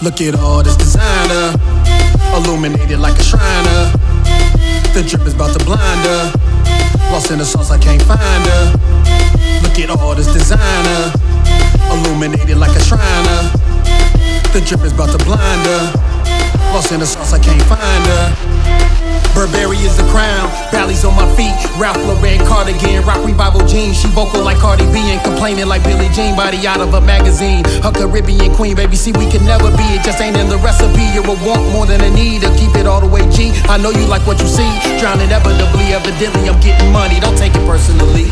Look at all this designer, illuminated like a shriner. The drip is about to blind her. Lost in the sauce, I can't find her. Look at all this designer, illuminated like a shriner. The drip is about to blind her. Lost in the sauce, I can't find her. Burberry is the crown, Bally's on my feet. Ralph Lauren cardigan, rock revival jeans. She vocal like Cardi B and complaining like Billie Jean. Body out of a magazine, her Caribbean queen. Baby, see, we can never be, it just ain't in the recipe. You're a want more than a need, to keep it all the way G. I know you like what you see, drowning inevitably. Evidently, I'm getting money, don't take it personally.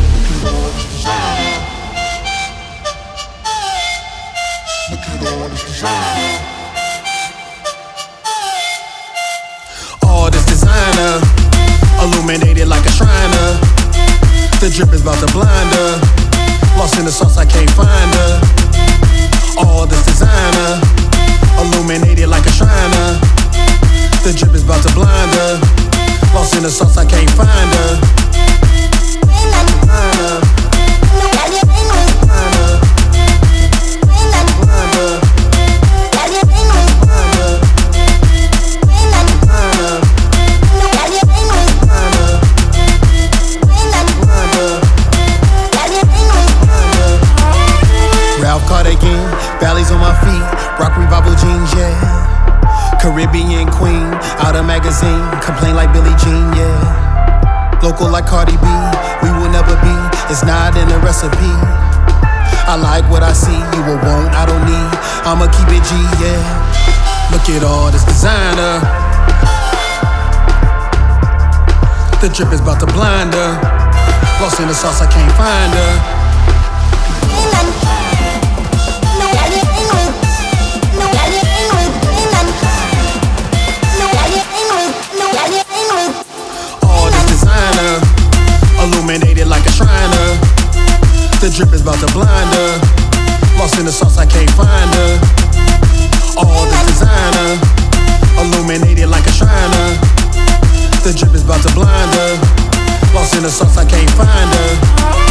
All this designer, illuminated like a shriner. The drip is about to blind her. Lost in the sauce, I can't find her. All this designer, illuminated like a shriner. The drip is about to blind her. Lost in the sauce, I can't find her. Ralph Cardigan, Bally's on my feet, rock revival jeans, yeah. Caribbean queen, out of magazine, complain like Billie Jean, yeah. Local like Cardi B, we will never be, it's not in the recipe. I like what I see, you will want, I don't need, I'ma keep it G, yeah. Look at all this designer. The drip is about to blind her. Lost in the sauce, I can't find her. Illuminated like a shriner. The drip is about to blind her. Lost in the sauce, I can't find her. All this designer, illuminated like a shriner. The drip is about to blind her. Lost in the sauce, I can't find her.